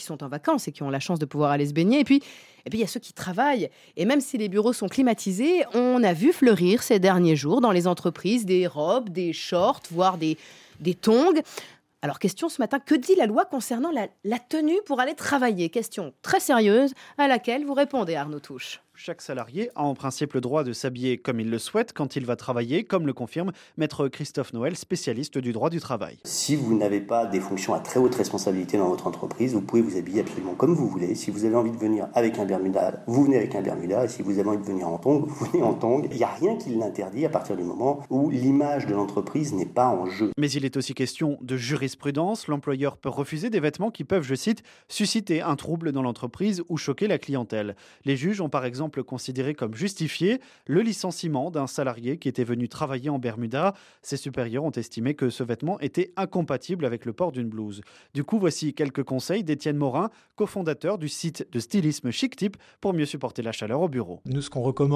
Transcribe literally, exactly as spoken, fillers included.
sont en vacances et qui ont la chance de pouvoir aller se baigner. Et puis, et puis il y a ceux qui travaillent. Et même si les bureaux sont climatisés, on a vu fleurir ces derniers jours dans les entreprises des robes, des shorts, voire des, des tongs. Alors, question ce matin, que dit la loi concernant la, la tenue pour aller travailler ? Question très sérieuse à laquelle vous répondez, Arnaud Touche. Chaque salarié a en principe le droit de s'habiller comme il le souhaite quand il va travailler, comme le confirme maître Christophe Noël, spécialiste du droit du travail. Si vous n'avez pas des fonctions à très haute responsabilité dans votre entreprise, vous pouvez vous habiller absolument comme vous voulez. Si vous avez envie de venir avec un bermuda, vous venez avec un bermuda. Et si vous avez envie de venir en tongs, vous venez en tongs. Il n'y a rien qui l'interdit à partir du moment où l'image de l'entreprise n'est pas en jeu. Mais il est aussi question de jurisprudence. L'employeur peut refuser des vêtements qui peuvent, je cite, susciter un trouble dans l'entreprise ou choquer la clientèle. Les juges ont par exemple considéré comme justifié le licenciement d'un salarié qui était venu travailler en bermuda. Ses supérieurs ont estimé que ce vêtement était incompatible avec le port d'une blouse. Du coup, voici quelques conseils d'Étienne Morin, cofondateur du site de stylisme Chic Type, pour mieux supporter la chaleur au bureau. Nous, ce qu'on recommande,